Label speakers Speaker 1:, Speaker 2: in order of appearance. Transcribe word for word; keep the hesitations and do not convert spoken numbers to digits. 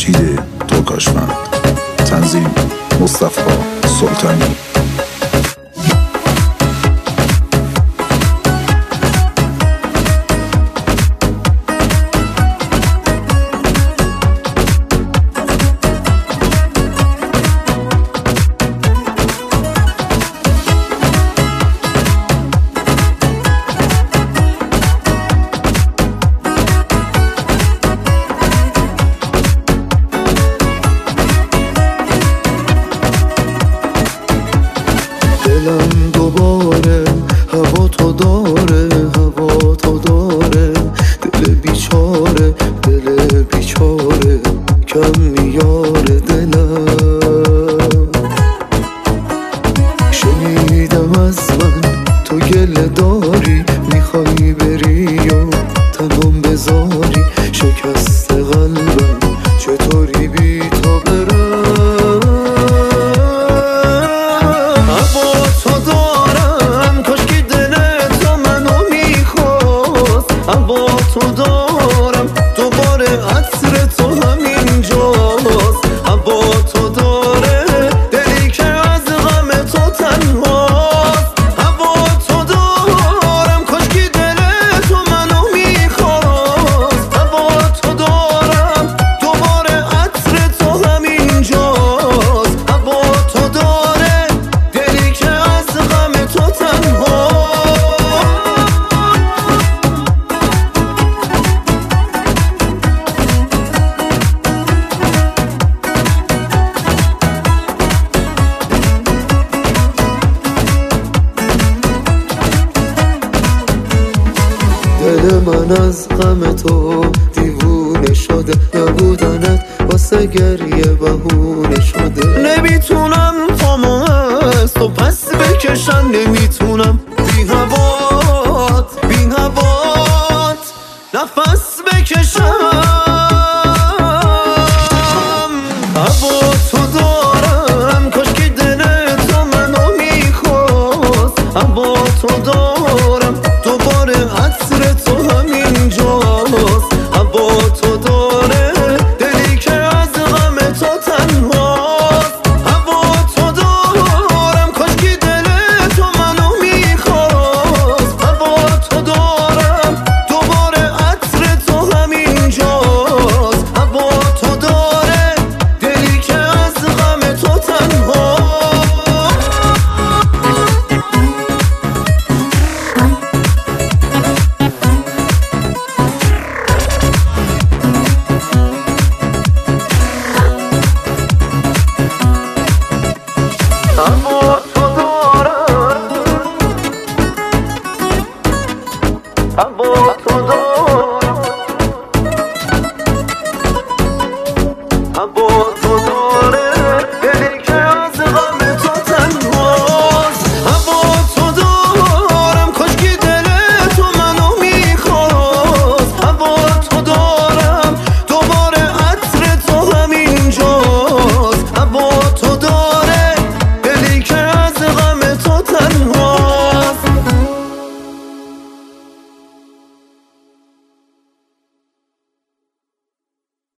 Speaker 1: مجید ترکاشفند. تنظیم مصطفی سلطانی.
Speaker 2: دلم دوباره هوا تو داره، هوا تو داره، دل بیچاره، دل بیچاره کم میاره دلم. شنیدم از من تو گله داری، میخوای بری و تنم بذاری، شکست قلبم چطوری بی تو برم. تو دارم دوباره عطر تو همینجاست، هوا تو داره دلی که از غم تو تنهاست. هوا تو دارم کاشکی دل تو منو میخواست، هوا تو دارم دوباره عطر تو همینجاست. هوا تو داره دلی که از غم تو تنهاست. دل من از غم تو دیوونه شده، نبودنت واسه گریه بهونه شده. نمیتونم پامو از تو پس بکشم، نمیتونم بی هوات بی هوات نفس بکشم.